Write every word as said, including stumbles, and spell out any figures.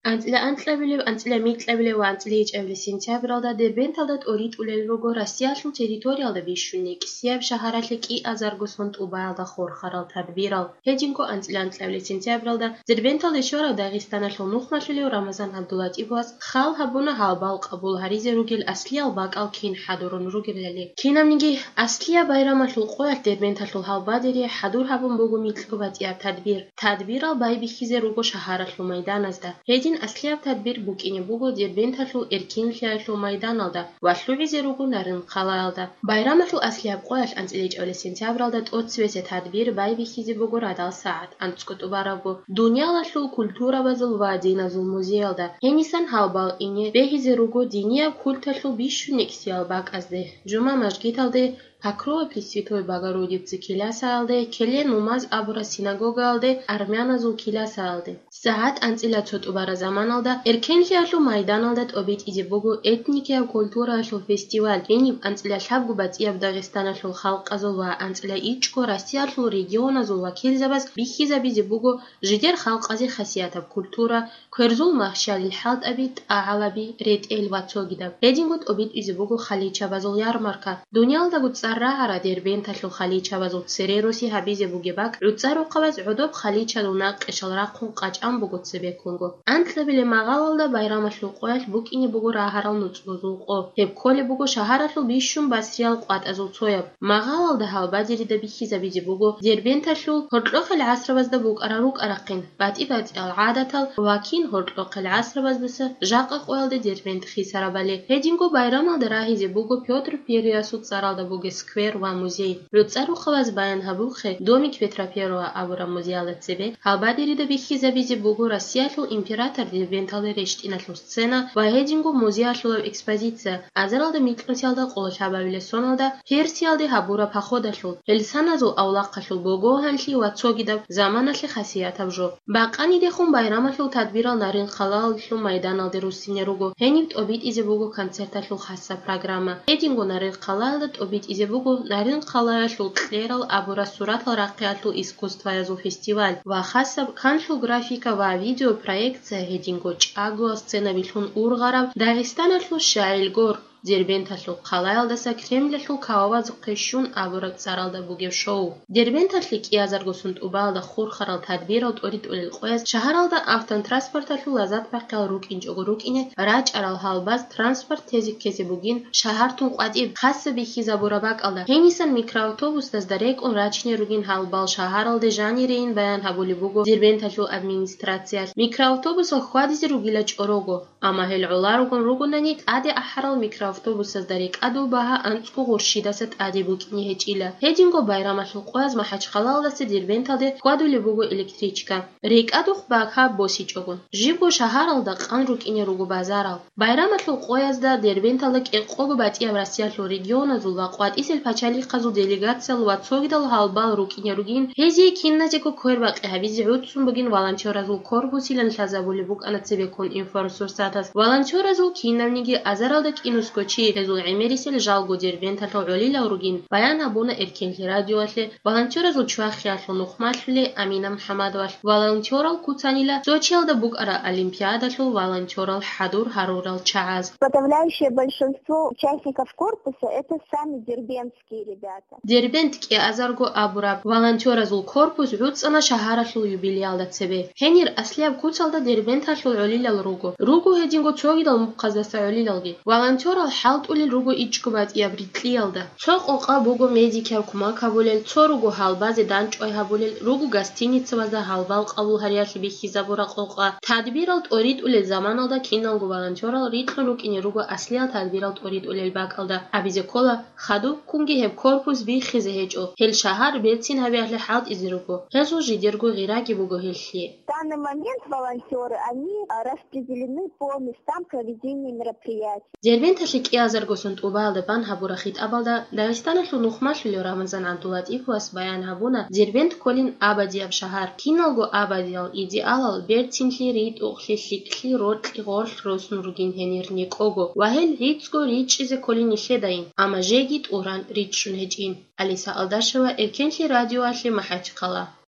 Anțile antlavile anțile mitlavile و anțile iჭევლი სინცაბრალდა დერბენთალდა ტორიტულელ როგორ ასიაშულ ტერიტორიალდა ვიშუნიკ სიებ შაჰარალე კი აზარგოსონ ტუბალდა ხორხარალ თადბირალ ჰეჯინკო anțile antlavile სინცაბრალდა დერბენთალე შორა დაღისტანაშო ნუხმაშლიო რამაზან აბდულატიბოს ხალ ჰაბუნა ჰალბალ ყაბულ ჰარიზე რუგილ ასლიალ ბაკალ კინ ჰადურონ რუგილელი კინამნიგი ასლია ბაირამაშულ ყოა დერბენთაშულ ჰალბადერი ჰადურ ჰაბუნ ბუგუ მიწყობატია თადბირ თადბირალ ბაიბიხიზე რუგო შაჰარალო მაიდანაზდა ასლიავ თადბირ ბუკინი ბუგო დერბენთაშულ ერკინშაშულ მაიდანალდა ვაშლუვიზე რუგო ნარინ ხალალდა ბაირამაშულ ასლიავ ყოაშ ანწილი ჭოლე სინცაბრალდა ტოცვესე თადბირ ბაიბიხიზე ბუგო რადალ საათ ანწკოტუბარაბო დუნიალაშულ კულტურა ბაზულ ვადინაზულ მუზეალდა ჰენისან ჰალბალ ინე ბეჰიზე რუგო დინია კულტაშულ ბიშუნიქსიალ ბაკაზდე ჯუმა მაჟგიტალდე Акрополь Святой Богородицы киласалды, келе нумаз абура синагогалды, армяназул киласалды. Саат анцила цотубара заманалда, эркенлиашлу майданалдат обит изе богу этникия культурашлу фестиваль. Ениб анцила шабгу бацияв Дагестанашлу халқазул ва анцила ичко Россияшлу регионазул ва келзабаз бихиза бизе богу жидер халқази хасиятаб культура, кверзул махшалил халт абит аалаби рет эл вацогидаб. Эдингут обит изе богу халичабазул ярмарка. Дуниалда гуц Рахара дербенташлу халичавазу церероси хабизе бугебак руцару қаваз удоб халичалу наққишал раққун қачан бугуцебе кунго антлабиле мағалалда байрамашлу қояш букини бугу рахарал нуцлузуқо хеб коли бугу шаҳарашлу бишшун басриал қуатазу цояб мағалалда халбадирида бихиза бизе бугу дербенташлу ҳортлоқил асрабазда бугарарук арақин бати бати алъадатал вакин ҳортлоқил асрабаздаса жаққа қоялда дербент хисарабали ҳеҷинго байрамалда раҳизе бугу пётр периясуд царалда буге сквер ва музей. Руцару хаваз баян хабухе домик Петра Первого абура музеяла цебе. Халбадирида бихиза бизе бугу Россияшлу император дербенталы рештинашлу сцена ва хеджингу музеяшлу экспозиция. Азаралда микросиалда қола шабавиле соналда персиалде хабура паходашлу. Эльсаназу аулаққашлу бугу ханшли ва цогидаб заманашли хасиятабжо. Бақаниде хун байрамашлу тадбирал нарин халалшлу майданалде русине ругу. Хенибт обид изе бугу концерташлу хасса программа. Хеджингу нарин халалдат обид изе бугу нарин қалаяшлу тлерал абура суратал рақиатлу искусствоязу фестиваль ва хасаб каншу графика ва видео проекция хединго чагуа сцена вилхун ургарав Дагестанашлу шаилгор Дербенташлу қалаялдаса Кремляшлу кававазу қешшун абура царалда бугев шоу. Дербенташли киязаргусунд убалда хурхарал тадбирал торит улил қояз шаҳаралда автон транспорташлу лазат бақиял рук инҷогу рук ине раҷ арал халбаз транспорт тезик кези бугин шаҳартун қуатиб хасса бихиза бура бақалда хенисан микроавтобус даздарек он рачне ругин халбал шаҳаралде жанирин баян ҳабули бугу Дербенташлу администрация микроавтобусо хвадизи ругила чорого ама хел уларугон ругунани аде аҳарал микро автобусас дарик аду баҳа анцку ғуршидасат ади букини ҳечила ҳеҷинго байрамашлу қояз маҳач халалдасе дербенталде хвадули бугу электричка рек адух бакҳа босичогун жибу шаҳаралда қан рукини ругу базарал байрамашлу қоязда дербенталда кеққогу батияв Россияшлу регионазул ва қуатисел пачали қазу делегациялу ва цогидал ҳалбал рукини ругин ҳезие кинназеку кӯр бақи ҳабизи ҳудсун бугин волонтёразул корбусилан шазабули бук анацебекун инфорсурсатас волонтёразул киннавниги азаралда кинус Чи хезул эмерисел жалгу дербенташлу улила ругин баян абуна эркенли радиоашле волонтёразул чвахиашлу нухмашле Амина Мухаммадоваш волонтёрал куцанила сочиалда бук ара олимпиадашлу волонтёрал хадур харурал чааз. Подавляющее большинство участников корпуса это сами дербентские ребята. Дербентки азаргу абураб волонтёразул корпус руцана шаҳарашлу юбилеалда цебе. Хенир аслиаб куцалда дербенташлу улилал ругу. Ругу хединго чогидал муққаздаса улилалги. Волонтёрал حالت اول روگو ایچکوبات یا بریتلیالده. چاق اوقا بوگو медикер کمک هبولل. چه روگو حالباز دانچ آی هبولل. روگو گستینی تبازده حالبال قبول هریاشی بیخیزا براق اوقا. تدبیرالت اورید اول زمان آده کینالگو والانتورال ریتل روگ این روگو اصلیال تدبیرالت اورید اول باک آده. عبیز کلا خدو کنگی هب کورپوس بیخیزه هجو. هل شهر بیتین هبی اهل حالت ازی روگو. هزو جدیرگو غیراکی بوگو هلشیه. В данный момент волонтеры они распределены по местам проведения мероприятий. Дербенташли киязаргусунд убалда бан хабура хит абалда Дагестанашлу нухмашлу Рамазан Абдулатипус баян хабуна Дербент колин абадияв шаҳар киналгу абадиял идеалал бертинли рит ухли хикли ротли горш росун ругин хенер никого вахел ритсго ричизе колин ишедаин ама жегит уран ричшун хечин Алиса Алдашева эркенли радио ашли махачқала